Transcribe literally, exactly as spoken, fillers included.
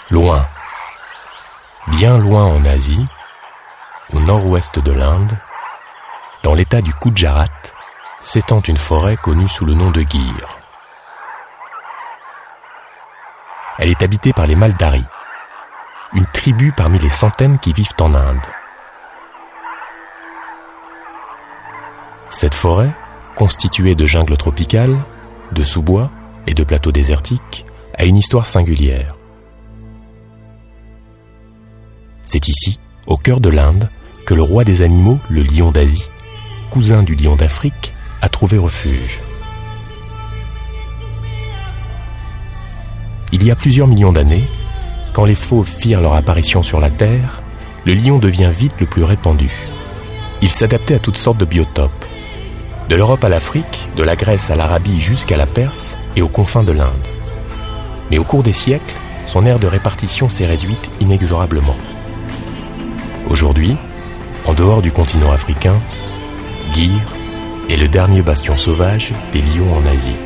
Loin, bien loin en Asie, au nord-ouest de l'Inde, dans l'état du Gujarat, s'étend une forêt connue sous le nom de Gir. Elle est habitée par les Maldari, une tribu parmi les centaines qui vivent en Inde. Cette forêt, constituée de jungles tropicales, de sous-bois et de plateaux désertiques, a une histoire singulière. C'est ici, au cœur de l'Inde, que le roi des animaux, le lion d'Asie, cousin du lion d'Afrique, a trouvé refuge. Il y a plusieurs millions d'années, quand les fauves firent leur apparition sur la Terre, le lion devient vite le plus répandu. Il s'adaptait à toutes sortes de biotopes, de l'Europe à l'Afrique, de la Grèce à l'Arabie jusqu'à la Perse et aux confins de l'Inde. Mais au cours des siècles, son aire de répartition s'est réduite inexorablement. Aujourd'hui, en dehors du continent africain, Gir est le dernier bastion sauvage des lions en Asie.